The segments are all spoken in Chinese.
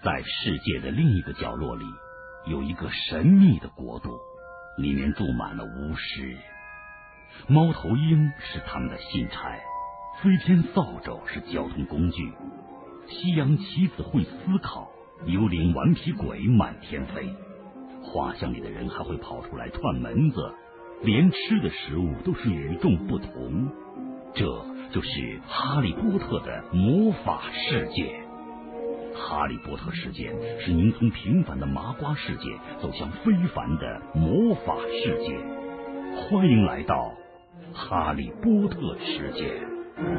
在世界的另一个角落里，有一个神秘的国度，里面住满了巫师。猫头鹰是他们的信差，飞天扫帚是交通工具，西洋棋子会思考，幽灵顽皮鬼满天飞。画像里的人还会跑出来串门子，连吃的食物都是与众不同。这就是哈利波特的魔法世界。哈利波特事件是您从平凡的麻瓜世界走向非凡的魔法世界。欢迎来到哈利波特世界。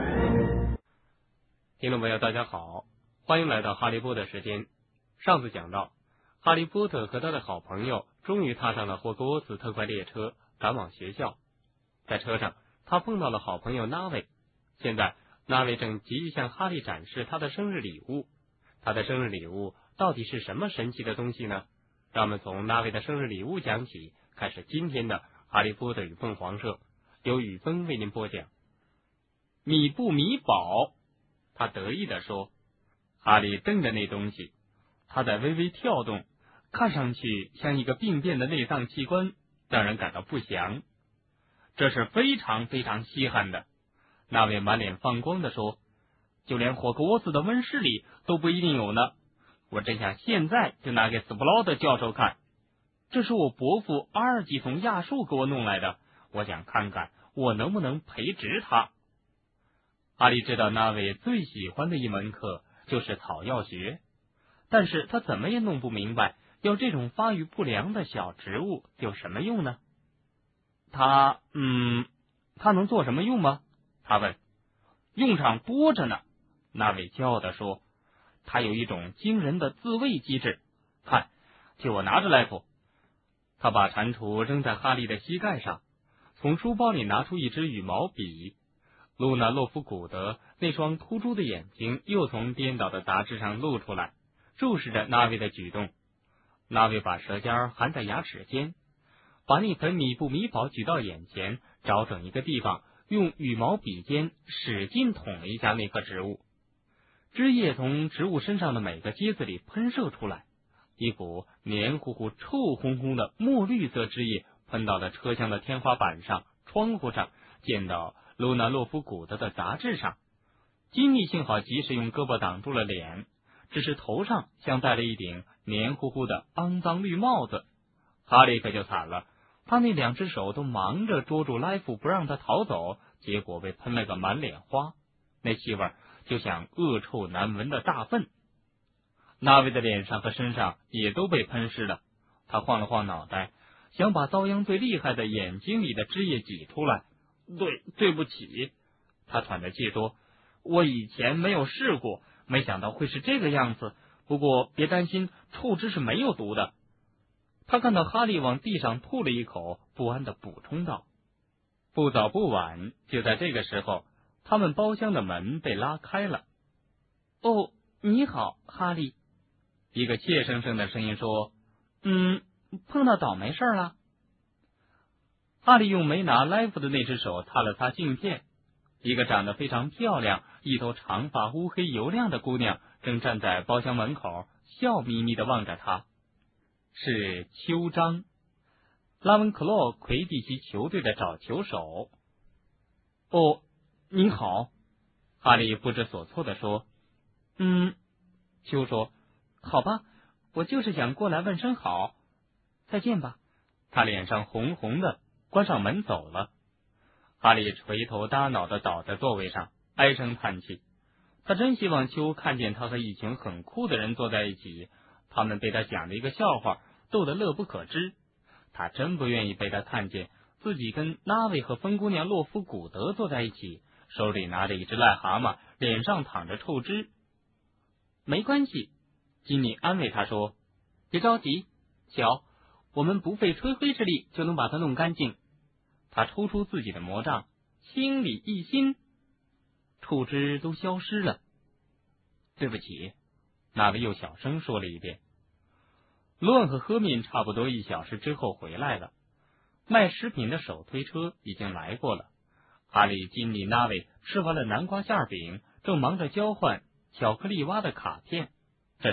听众朋友大家好，欢迎来到哈利波特时间。上次讲到，哈利波特和他的好朋友终于踏上了霍格沃茨特快列车，赶往学校。在车上，他碰到了好朋友纳维。现在纳维正急于向哈利展示他的生日礼物。他的生日礼物到底是什么神奇的东西呢？让我们从纳维的生日礼物讲起，开始今天的哈利波特与凤凰社，由雨峰为您播讲。米布米宝，他得意地说。哈利瞪着那东西，它在微微跳动，看上去像一个病变的内脏器官，让人感到不祥。这是非常非常稀罕的，那位满脸放光地说，就连霍格沃茨的温室里都不一定有呢。我真想现在就拿给斯普劳德教授看。这是我伯父阿尔基从亚述给我弄来的，我想看看我能不能培植它。哈利知道那位最喜欢的一门课就是草药学，但是他怎么也弄不明白，要这种发育不良的小植物有什么用呢？它能做什么用吗？他问。用场多着呢，那位骄傲地说，它有一种惊人的自卫机制。看，替我拿着来福。他把蟾蜍扔在哈利的膝盖上，从书包里拿出一支羽毛笔。露娜洛夫古德那双突出的眼睛又从颠倒的杂志上露出来，注视着那位的举动。那位把舌尖含在牙齿间，把那盆米布米宝举到眼前，找准一个地方，用羽毛笔尖使劲捅了一下那棵植物。汁液从植物身上的每个疖子里喷射出来，一股黏糊糊臭烘烘的墨绿色汁液喷到了车厢的天花板上、窗户上，溅到露娜洛夫古德的杂志上。金妮幸好及时用胳膊挡住了脸，只是头上像戴了一顶黏糊糊的肮脏绿帽子。哈利可就惨了，他那两只手都忙着捉住莱夫不让他逃走，结果被喷了个满脸花，那气味就像恶臭难闻的大粪。那位的脸上和身上也都被喷湿了，他晃了晃脑袋，想把遭殃最厉害的眼睛里的汁液挤出来。对不起，他喘着气说，我以前没有试过，没想到会是这个样子，不过别担心，臭汁是没有毒的。他看到哈利往地上吐了一口，不安地补充道。不早不晚，就在这个时候，他们包厢的门被拉开了。哦，你好，哈利。一个怯生生的声音说，碰到倒霉事了。哈利用没拿莱夫的那只手擦了擦镜片，一个长得非常漂亮、一头长发乌黑油亮的姑娘正站在包厢门口，笑眯眯地望着他。是邱章，拉文克洛魁地奇球队的找球手。哦，你好，哈利不知所措地说。邱说，好吧，我就是想过来问声好。再见吧。他脸上红红的，关上门走了。哈利垂头耷脑地倒在座位上，唉声叹气。他真希望邱看见他和一群很酷的人坐在一起，他们被他讲了一个笑话，逗得乐不可支。他真不愿意被他看见自己跟拉维和疯姑娘洛夫古德坐在一起，手里拿着一只癞蛤蟆，脸上淌着臭汁。没关系，金妮安慰他说，别着急，瞧，我们不费吹灰之力就能把它弄干净。他抽出自己的魔杖，清理一新，臭汁都消失了。对不起，那位又小声说了一遍。罗恩和赫敏差不多1小时之后回来了，卖食品的手推车已经来过了。哈利、金妮、纳维吃完了南瓜馅饼，正忙着交换巧克力蛙的卡片。这时，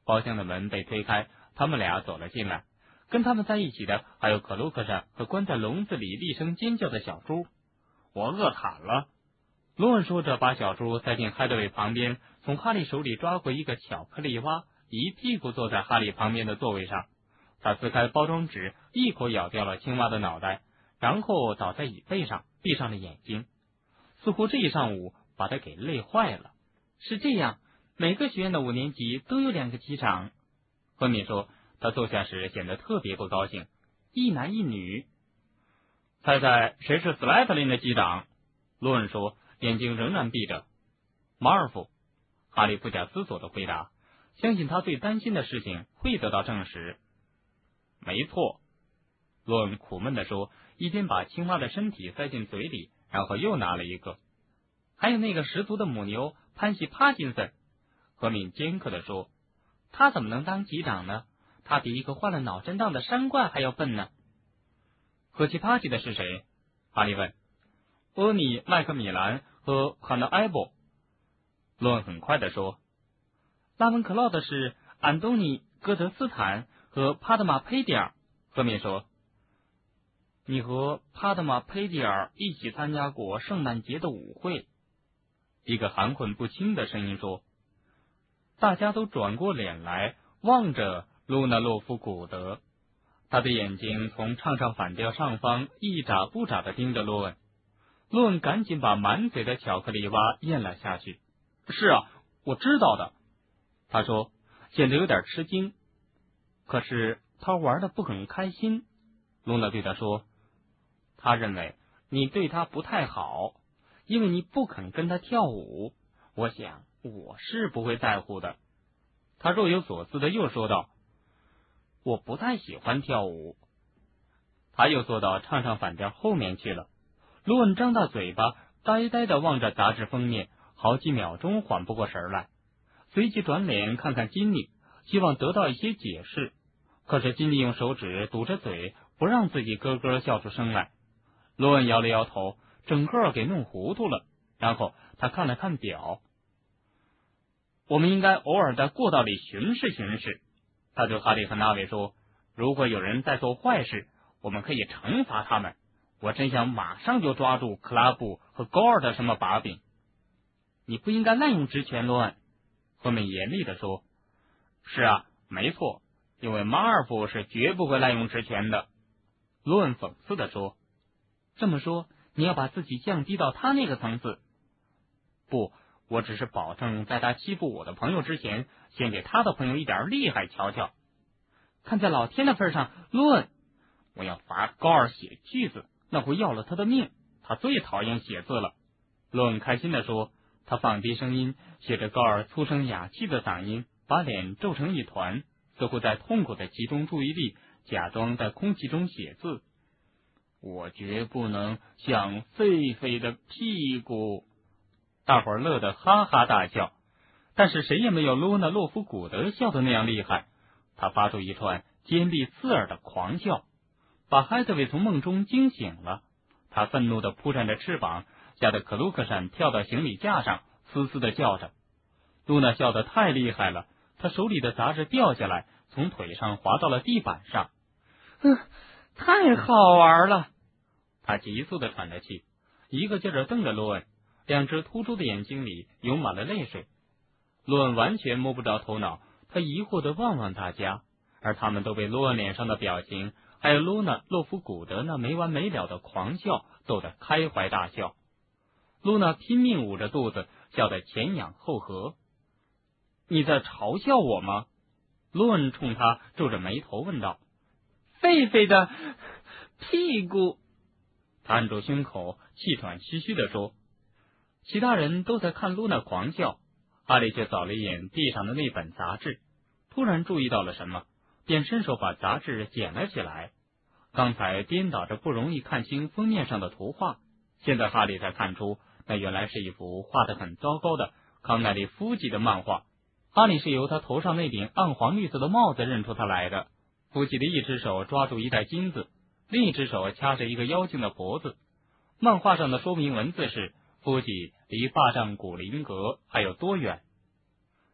包厢的门被推开，他们俩走了进来。跟他们在一起的还有克鲁克山和关在笼子里厉声尖叫的小猪。我饿惨了。罗恩说着，把小猪塞进海德维旁边，从哈利手里抓过一个巧克力蛙，一屁股坐在哈利旁边的座位上。他撕开包装纸，一口咬掉了青蛙的脑袋，然后倒在椅背上，闭上了眼睛。似乎这一上午把他给累坏了。是这样，每个学院的5年级都有2个机长。赫敏说，他坐下时显得特别不高兴。一男一女。猜猜谁是斯莱特林的机长？罗恩说，眼睛仍然闭着。马尔福。哈利不假思索的回答，相信他最担心的事情会得到证实。没错，罗恩苦闷地说，一边把青蛙的身体塞进嘴里，然后又拿了一个。还有那个十足的母牛潘西帕金森。赫敏尖刻地说，他怎么能当机长呢？他比一个患了脑震荡的山怪还要笨呢。赫奇帕奇的是谁？哈利问。欧尼麦克米兰和汉德埃博。罗恩很快地说。拉文克劳的是安东尼戈德斯坦和帕德玛佩蒂尔。赫敏说，你和帕德玛佩蒂尔一起参加过圣诞节的舞会。一个含混不清的声音说。大家都转过脸来望着露娜洛夫古德，他的眼睛从唱上反调上方一眨不眨地盯着洛恩。洛恩赶紧把满嘴的巧克力蛙咽了下去。是啊，我知道的，他说，显得有点吃惊。可是他玩得不很开心。露娜对他说，他认为你对他不太好，因为你不肯跟他跳舞。我想我是不会在乎的。他若有所思的又说道，我不太喜欢跳舞。他又坐到唱上反调后面去了。罗恩张大嘴巴，呆呆地望着杂志封面，好几秒钟缓不过神来，随即转脸看看金妮，希望得到一些解释。可是金妮用手指堵着嘴，不让自己咯咯笑出声来。罗恩摇了摇头，整个给弄糊涂了。然后他看了看表，我们应该偶尔在过道里巡视巡视。他对哈利和纳维说，如果有人在做坏事，我们可以惩罚他们。我真想马上就抓住克拉布和高尔的什么把柄。你不应该滥用职权，罗恩。赫敏严厉地说。是啊，没错，因为马尔福是绝不会滥用职权的。罗恩讽刺地说。这么说，你要把自己降低到他那个层次。不，我只是保证在他欺负我的朋友之前，先给他的朋友一点厉害瞧瞧。看在老天的份上，罗恩，我要罚高尔写句子，那会要了他的命。他最讨厌写字了。罗恩开心地说，他放低声音，写着高尔粗声哑气的嗓音，把脸皱成一团，似乎在痛苦地集中注意力，假装在空气中写字。我绝不能像狒狒的屁股。大伙儿乐得哈哈大笑，但是谁也没有罗纳洛夫古德笑得那样厉害。他发出一串尖利刺耳的狂笑，把海德维从梦中惊醒了。他愤怒地扑扇着翅膀，吓得克鲁克山跳到行李架上，嘶嘶地叫着。露娜笑得太厉害了，她手里的杂志掉下来，从腿上滑到了地板上。太好玩了！他急速地喘着气，一个劲儿瞪着罗恩，两只突出的眼睛里涌满了泪水。罗恩完全摸不着头脑，他疑惑地望望大家，而他们都被罗恩脸上的表情，还有罗娜洛夫古德那没完没了的狂笑逗得开怀大笑。露娜拼命捂着肚子，笑得前仰后合。你在嘲笑我吗？罗恩冲他皱着眉头问道。狒狒的屁股。他按住胸口，气喘吁吁地说。其他人都在看露娜狂笑，哈利却扫了一眼地上的那本杂志，突然注意到了什么，便伸手把杂志捡了起来。刚才颠倒着不容易看清封面上的图画，现在哈利才看出那原来是一幅画得很糟糕的康奈利夫吉的漫画。哈利是由他头上那顶暗黄绿色的帽子认出他来的。夫吉的一只手抓住一袋金子，另一只手掐着一个妖精的脖子。漫画上的说明文字是夫吉离霸占古灵阁还有多远。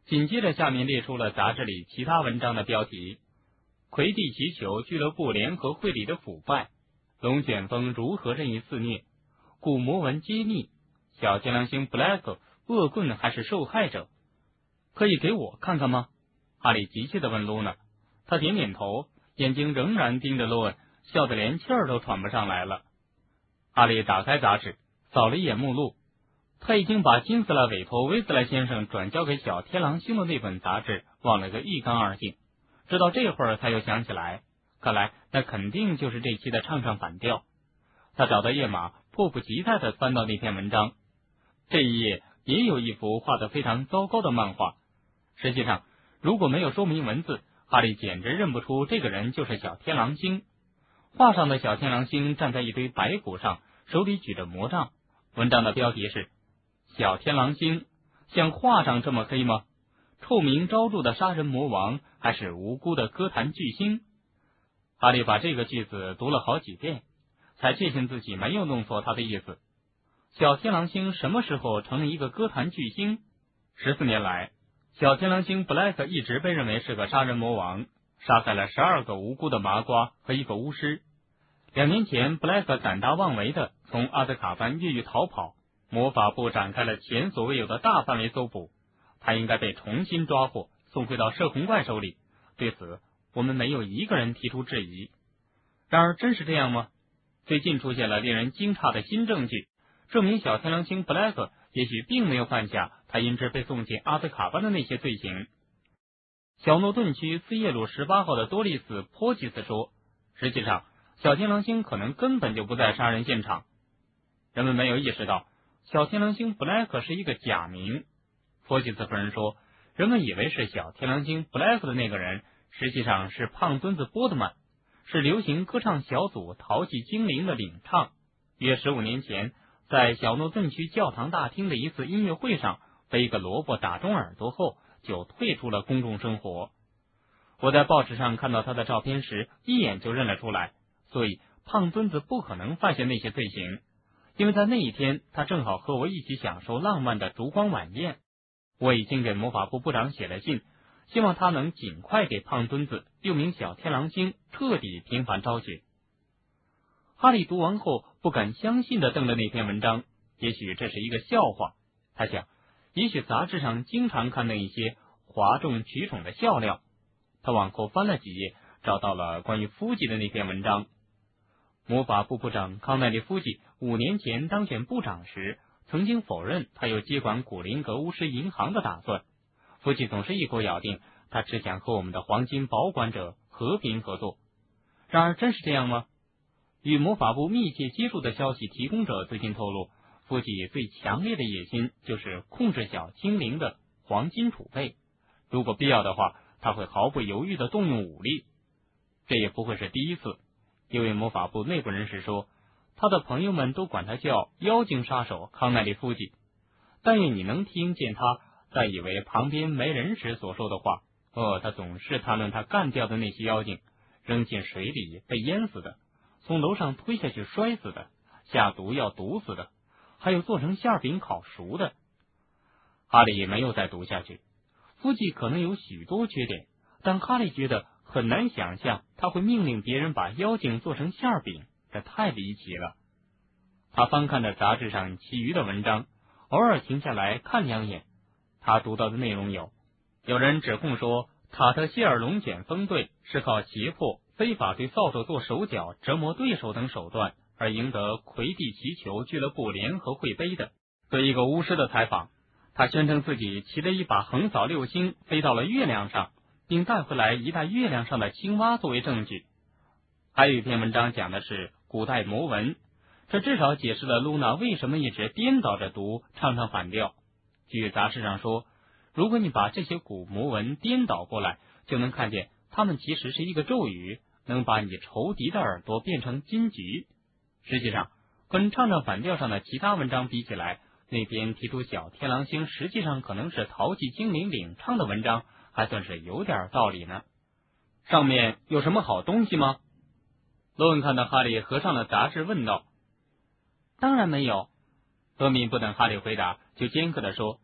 紧接着下面列出了杂志里其他文章的标题：魁地奇球俱乐部联合会里的腐败，龙卷风如何任意肆虐，古魔文揭秘，小天狼星 Black 恶棍还是受害者？可以给我看看吗？哈利急切地问露娜。他点点头，眼睛仍然盯着洛恩，笑得连气儿都喘不上来了。哈利打开杂志，扫了一眼目录，他已经把金斯拉委托威斯莱先生转交给小天狼星的那本杂志忘了个一干二净，直到这会儿他又想起来，看来那肯定就是这期的唱唱反调。他找到页码，迫不及待地翻到那篇文章。这一页也有一幅画得非常糟糕的漫画，实际上如果没有说明文字，哈利简直认不出这个人就是小天狼星。画上的小天狼星站在一堆白骨上，手里举着魔杖。文章的标题是小天狼星，像画上这么黑吗？臭名昭著的杀人魔王，还是无辜的歌坛巨星？哈利把这个句子读了好几遍，才确信自己没有弄错他的意思。小天狼星什么时候成了一个歌坛巨星？14年来，小天狼星 Black 一直被认为是个杀人魔王，杀害了12个无辜的麻瓜和一个巫师。2年前 Black 胆大妄为的从阿兹卡班越狱逃跑，魔法部展开了前所未有的大范围搜捕，他应该被重新抓获，送回到摄魂怪手里。对此我们没有一个人提出质疑。然而真是这样吗？最近出现了令人惊诧的新证据，证明小天狼星 Black 也许并没有犯下他因之被送进阿兹卡班的那些罪行。小诺顿区斯耶鲁18号的多利斯·波吉斯说，实际上小天狼星可能根本就不在杀人现场。人们没有意识到小天狼星 Black 是一个假名。波吉斯夫人说，人们以为是小天狼星 Black 的那个人，实际上是胖墩子波特曼，是流行歌唱小组淘气精灵的领唱。约15年前，在小诺顿区教堂大厅的一次音乐会上，被一个萝卜打中耳朵后，就退出了公众生活。我在报纸上看到他的照片时，一眼就认了出来，所以胖墩子不可能犯下那些罪行，因为在那一天，他正好和我一起享受浪漫的烛光晚宴。我已经给魔法部部长写了信，希望他能尽快给胖墩子又名小天狼星彻底平反昭雪。哈利读完后不敢相信地瞪着那篇文章，也许这是一个笑话。他想，也许杂志上经常看到一些哗众取宠的笑料。他往后翻了几页，找到了关于夫吉的那篇文章。魔法部部长康奈利夫吉5年前当选部长时，曾经否认他有接管古灵阁巫师银行的打算。夫吉总是一口咬定，他只想和我们的黄金保管者和平合作。然而真是这样吗？与魔法部密切接触的消息提供者最近透露，夫吉最强烈的野心就是控制小精灵的黄金储备，如果必要的话，他会毫不犹豫地动用武力。这也不会是第一次。一位魔法部内部人士说，他的朋友们都管他叫妖精杀手康奈利夫吉。但愿你能听见他在以为旁边没人时所说的话。他总是谈论他干掉的那些妖精，扔进水里被淹死的，从楼上推下去摔死的，下毒药毒死的，还有做成馅饼烤熟的。哈利没有再读下去。夫吉可能有许多缺点，但哈利觉得很难想象他会命令别人把妖精做成馅饼，这太离奇了。他翻看着杂志上其余的文章，偶尔停下来看2眼。他读到的内容有人指控说，塔特希尔龙卷风队是靠胁迫、非法对扫帚做手脚、折磨对手等手段而赢得魁地奇球俱乐部联合会杯的。对一个巫师的采访，他宣称自己骑了一把横扫6星飞到了月亮上，并带回来一袋月亮上的青蛙作为证据。还有一篇文章讲的是古代魔文，这至少解释了露娜为什么一直颠倒着读，唱唱反调。据杂志上说，如果你把这些古魔文颠倒过来，就能看见它们其实是一个咒语，能把你仇敌的耳朵变成金桔。实际上，跟唱唱反调上的其他文章比起来，那边提出小天狼星实际上可能是淘气精灵领唱的文章还算是有点道理呢。上面有什么好东西吗？罗文看到哈利合上了杂志问道。当然没有。赫敏不等哈利回答，就尖刻地说，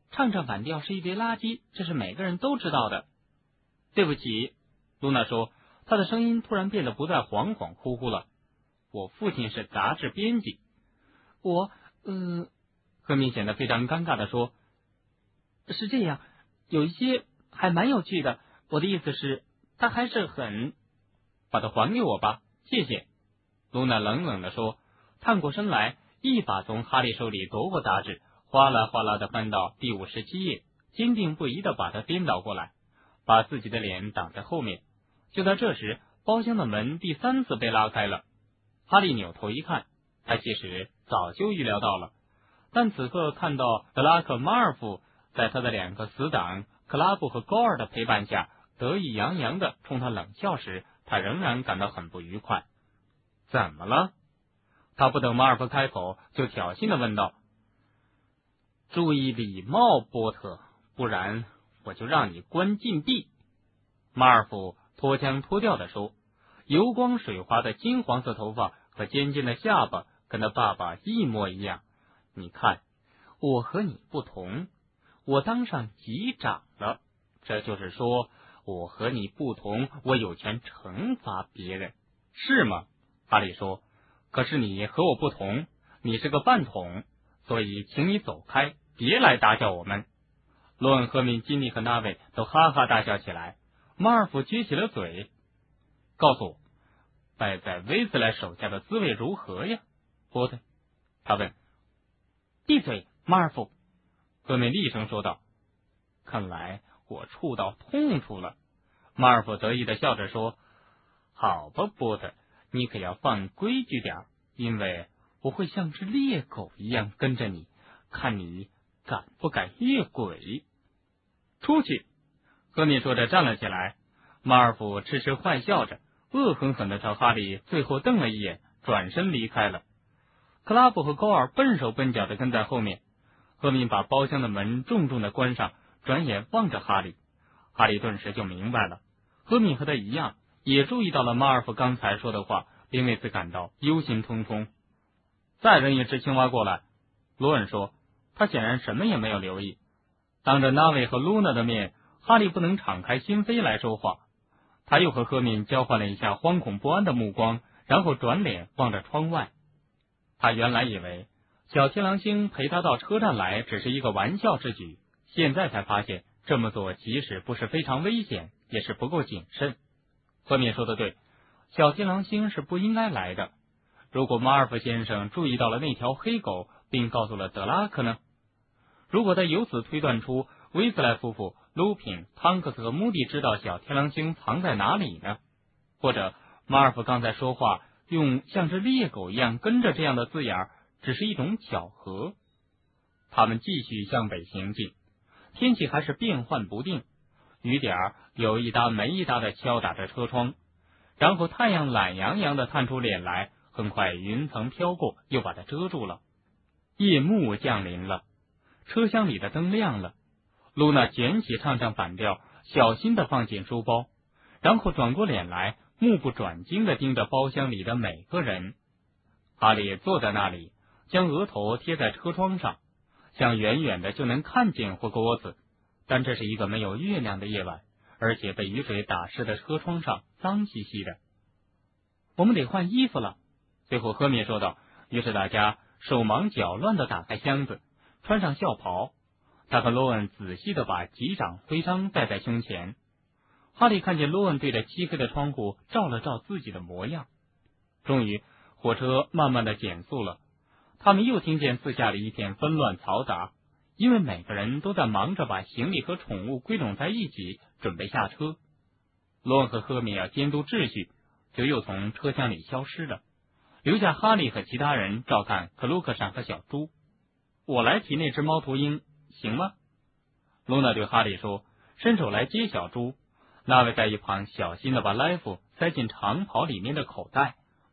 唱反调是一堆垃圾，这是每个人都知道的。对不起，露娜说，她的声音突然变得不再恍恍惚惚了。我父亲是杂志编辑。赫敏显得非常尴尬地说，是这样，有一些还蛮有趣的，我的意思是，他还是很……把它还给我吧，谢谢。露娜冷冷地说，探过身来，一把从哈利手里夺过杂志，哗啦哗啦地翻到第57页，坚定不移地把它颠倒过来，把自己的脸挡在后面。就在这时，包厢的门第3次被拉开了。哈利扭头一看，他其实早就预料到了，但此刻看到德拉克·马尔福在他的2个死党克拉布和高尔的陪伴下得意洋洋地冲他冷笑时，他仍然感到很不愉快。怎么了？他不等马尔福开口，就挑衅地问道。注意礼貌，波特，不然我就让你关禁闭。马尔福脱腔脱调地说，油光水滑的金黄色头发和尖尖的下巴跟他爸爸一模一样。你看，我和你不同，我当上级长了，这就是说，我和你不同，我有权惩罚别人，是吗？哈利说，可是你和我不同，你是个饭桶，所以请你走开，别来打搅我们。罗恩、赫敏、金妮和纳维都哈哈大笑起来。马尔福撅起了嘴，告诉我，拜在威斯莱手下的滋味如何呀？波特，他问。闭嘴，马尔福！赫敏厉声说道。看来我触到痛处了。马尔福得意地笑着说，好吧，波特，你可要放规矩点，因为我会像只猎狗一样跟着你，看你敢不敢越轨。出去！赫敏说着站了起来。马尔福痴痴坏笑着，恶狠狠地朝哈利最后瞪了一眼，转身离开了。克拉布和高尔笨手笨脚地跟在后面。赫敏把包厢的门重重地关上，转眼望着哈利。哈利顿时就明白了，赫敏和他一样，也注意到了马尔福刚才说的话，并为此感到忧心忡忡。再扔一只青蛙过来，罗恩说，他显然什么也没有留意。当着纳维和露娜的面，哈利不能敞开心扉来说话。他又和赫敏交换了一下惶恐不安的目光，然后转脸望着窗外。他原来以为小天狼星陪他到车站来只是一个玩笑之举，现在才发现这么做即使不是非常危险，也是不够谨慎。赫敏说的对，小天狼星是不应该来的。如果马尔福先生注意到了那条黑狗，并告诉了德拉克呢？如果他由此推断出威斯莱夫妇、鲁品、汤克斯和穆迪知道小天狼星藏在哪里呢？或者马尔福刚才说话用像只猎狗一样跟着这样的字眼只是一种巧合。他们继续向北行进，天气还是变幻不定，雨点有一搭没一搭的敲打着车窗，然后太阳懒洋洋的探出脸来，很快云层飘过，又把它遮住了。夜幕降临了，车厢里的灯亮了。露娜卷起唱反调，小心的放进书包，然后转过脸来，目不转睛的盯着包厢里的每个人。哈利坐在那里，将额头贴在车窗上，想远远的就能看见霍格沃茨，但这是一个没有月亮的夜晚，而且被雨水打湿的车窗上脏兮兮的。我们得换衣服了，最后赫敏说道。于是大家手忙脚乱的打开箱子，穿上校袍。他和罗恩仔细的把级长徽章戴在胸前。哈利看见罗恩对着漆黑的窗户照了照自己的模样。终于火车慢慢的减速了，他们又听见四下里一片纷乱嘈杂，因为每个人都在忙着把行李和宠物归拢在一起，准备下车。罗恩和赫敏要监督秩序，就又从车厢里消失了，留下哈利和其他人照看克鲁克山和小猪。我来提那只猫头鹰，行吗？露娜对哈利说，伸手来接小猪。那位在一旁小心的把来福塞进长袍里面的口袋。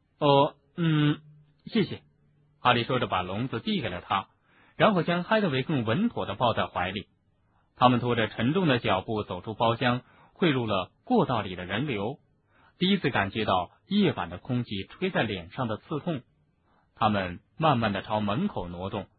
谢谢。哈利说着把笼子递给了他，然后将海德维更稳妥的抱在怀里。他们拖着沉重的脚步走出包厢，汇入了过道里的人流，第一次感觉到夜晚的空气吹在脸上的刺痛。他们慢慢的朝门口挪动，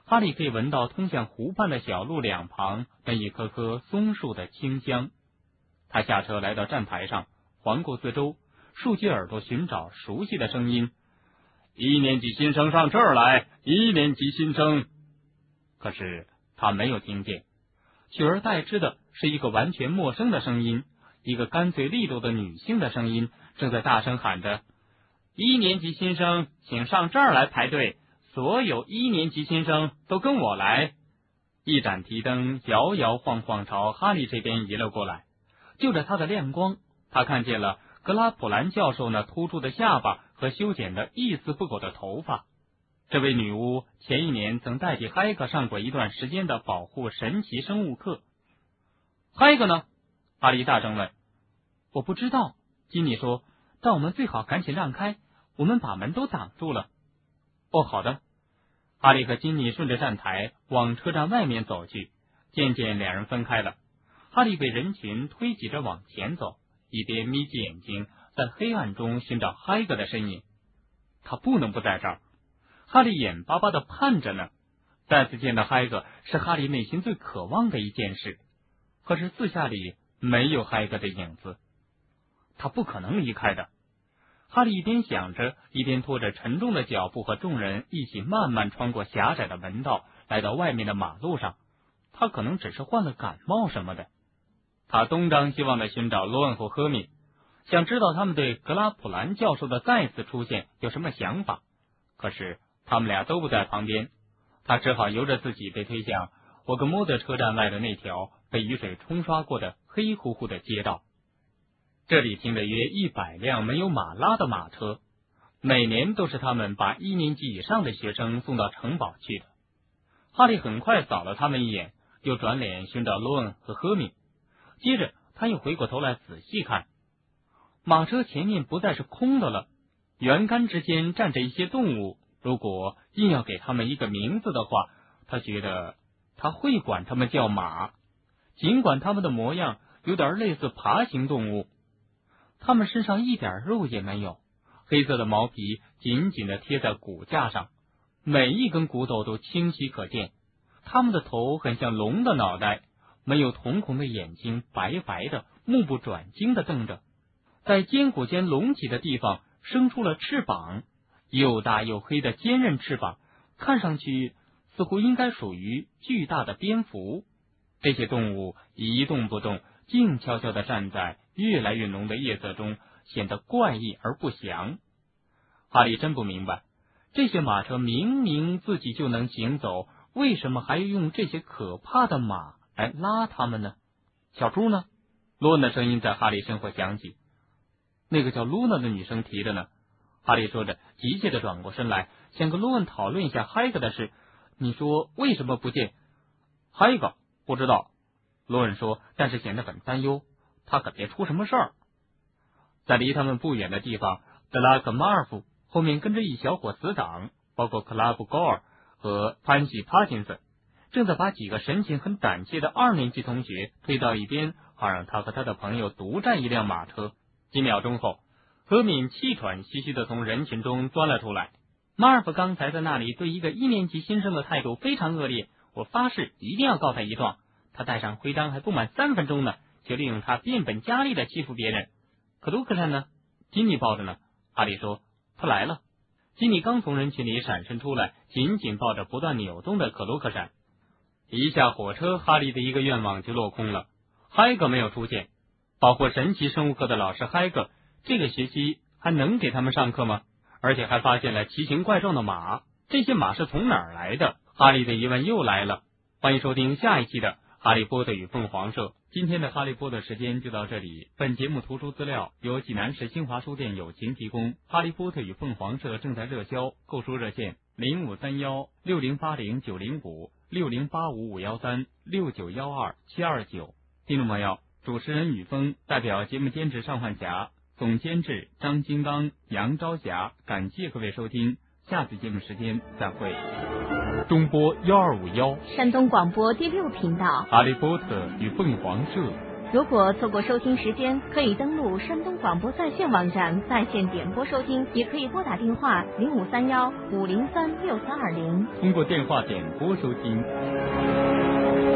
哈利可以闻到通向湖畔的小路两旁那一棵棵松树的清香。他下车来到站台上，环顾四周，竖起耳朵寻找熟悉的声音。一年级新生上这儿来，一年级新生。可是他没有听见，取而代之的是一个完全陌生的声音，一个干脆利落的女性的声音，正在大声喊着：一年级新生，请上这儿来排队，所有一年级新生都跟我来。一盏提灯摇摇晃晃朝哈利这边移了过来，就着他的亮光，他看见了格拉普兰教授那突出的下巴和修剪的一丝不苟的头发。这位女巫前一年曾代替海格上过一段时间的保护神奇生物课。海格呢？哈利大声问。我不知道，金妮说，但我们最好赶紧让开，我们把门都挡住了。哦，好的。哈利和金妮顺着站台往车站外面走去，渐渐两人分开了。哈利被人群推挤着往前走，一边眯起眼睛在黑暗中寻找海格的身影。他不能不在这儿，哈利眼巴巴地盼着呢。再次见到海格是哈利内心最渴望的一件事，可是四下里没有海格的影子，他不可能离开的。哈利一边想着，一边拖着沉重的脚步和众人一起慢慢穿过狭窄的门道，来到外面的马路上。他可能只是患了感冒什么的。他东张西望地寻找罗恩和赫敏，想知道他们对格拉普兰教授的再次出现有什么想法，可是他们俩都不在旁边。他只好由着自己被推向霍格莫德车站外的那条被雨水冲刷过的黑乎乎的街道。这里停着约100辆没有马拉的马车，每年都是他们把1年级以上的学生送到城堡去的。哈利很快扫了他们一眼，又转脸寻找罗恩和赫敏，接着他又回过头来仔细看。马车前面不再是空的了，圆杆之间站着一些动物，如果硬要给他们一个名字的话，他觉得他会管他们叫马，尽管他们的模样有点类似爬行动物。他们身上一点肉也没有，黑色的毛皮紧紧地贴在骨架上，每一根骨头都清晰可见。他们的头很像龙的脑袋，没有瞳孔的眼睛白白的，目不转睛地瞪着，在肩骨间隆起的地方生出了翅膀，又大又黑的坚韧翅膀，看上去似乎应该属于巨大的蝙蝠。这些动物一动不动，静悄悄地站在越来越浓的夜色中，显得怪异而不祥。哈利真不明白，这些马车明明自己就能行走，为什么还要用这些可怕的马来拉他们呢？小猪呢？罗恩的声音在哈利身后响起。那个叫露娜的女生提的呢？哈利说着，急切地转过身来，想跟罗恩讨论一下海格的事。你说为什么不见海格？不知道，罗恩说，但是显得很担忧，他可别出什么事儿。在离他们不远的地方，德拉克马尔夫后面跟着一小伙死党，包括克拉布高尔和潘西帕金森，正在把几个神情很胆怯的2年级同学推到一边，好让他和他的朋友独占一辆马车。几秒钟后，何敏气喘吁吁地从人群中钻了出来。马尔夫刚才在那里对一个1年级新生的态度非常恶劣，我发誓一定要告他一状。他戴上徽章还不满3分钟呢，就利用他变本加厉地欺负别人。可卢克山呢？金妮抱着呢。哈利说，他来了。金妮刚从人群里闪身出来，紧紧抱着不断扭动的可卢克山。一下火车，哈利的一个愿望就落空了。海格没有出现。保护神奇生物课的老师海格这个学期还能给他们上课吗？而且还发现了奇形怪状的马，这些马是从哪儿来的？哈利的疑问又来了。欢迎收听下一期的哈利波特与凤凰社。今天的哈利波特时间就到这里，本节目图书资料由济南市新华书店友情提供。哈利波特与凤凰社正在热销，购书热线05316080-905 6085-513 6912-729。听众朋友，主持人雨峰代表节目监制尚焕霞，总监制张金刚、杨朝霞，感谢各位收听，下次节目时间再会。中波1251， 山东广播第6频道， 哈利波特与凤凰社。 如果错过收听时间，可以登录山东广播在线网站在线点播收听，也可以拨打电话0531-503-6320， 通过电话点播收听。